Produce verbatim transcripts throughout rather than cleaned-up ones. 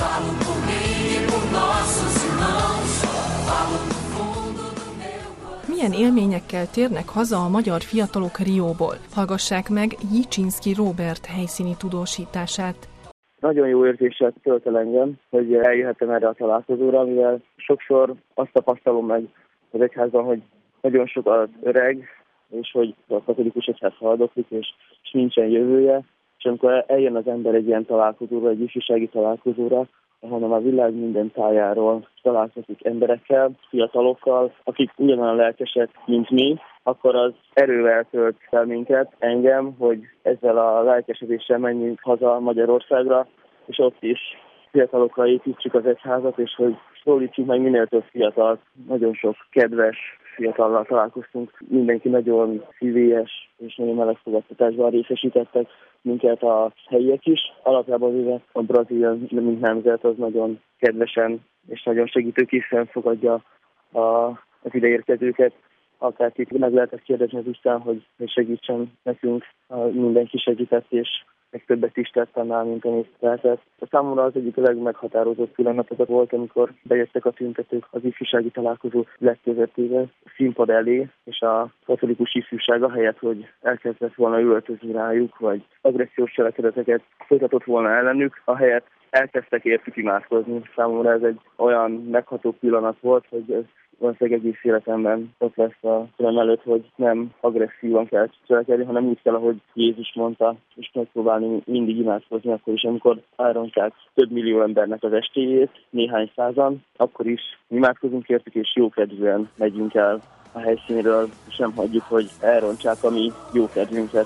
Falo por mim e por nossos irmãos. Falo do fundo do meu coração. Milyen élményekkel térnek haza a magyar fiatalok Rióból? Hallgassák meg Jiczynski Róbert helyszíni tudósítását. Nagyon jó érzéssel tölt el engem, hogy eljöhettem erre a találkozóra, mivel sokszor azt tapasztalom meg az egyházban, hogy nagyon sok az öreg, és hogy a katolikus egyház haldoklik, és, és nincsen jövője. És amikor eljön az ember egy ilyen találkozóra, egy ifjúsági találkozóra, hanem a világ minden tájáról találkozik emberekkel, fiatalokkal, akik ugyanolyan lelkesek, mint mi, akkor az erővel tölt fel minket, engem, hogy ezzel a lelkesedéssel menjünk haza Magyarországra, és ott is fiatalokra építsük az egyházat, és hogy szólítsuk meg minél több fiatalt. Nagyon sok kedves fiatallal találkoztunk, mindenki nagyon szívélyes és nagyon meleg fogadtatásban részesítettek minket a helyiek is. Alapjában véve a brazil, mint nemzet, az nagyon kedvesen és nagyon segítőképpen fogadja a, az ideérkezőket. Akár itt meg lehetett kérdezni az Isten, hogy segítsen nekünk, mindenki segített, és meg többet is tett annál, mint amit lehetett. A számomra az egyik a legmeghatározott pillanatok volt, amikor bejöttek a tüntetők az ifjúsági találkozó legközetével színpad elé, és a katolikus ifjúság helyett, hogy elkezdett volna üvöltözni rájuk, vagy agressziós cselekedeteket folytatott volna ellenük, ahelyett elkezdtek értük imádkozni. Számomra ez egy olyan megható pillanat volt, hogy ez valószínűleg egész életemben ott lesz a szemem előtt, hogy nem agresszívan kell cselekedni, hanem úgy kell, ahogy Jézus mondta, és megpróbálni mindig imádkozni, akkor is, amikor elrontják több millió embernek az estéjét, néhány százan, akkor is imádkozunk értük, és jókedvűen megyünk el a helyszínről, és nem hagyjuk, hogy elrontsák a mi jókedvünket.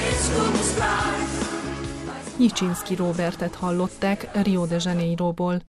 Jiczynski Róbertet hallották Rio de Janeiróból.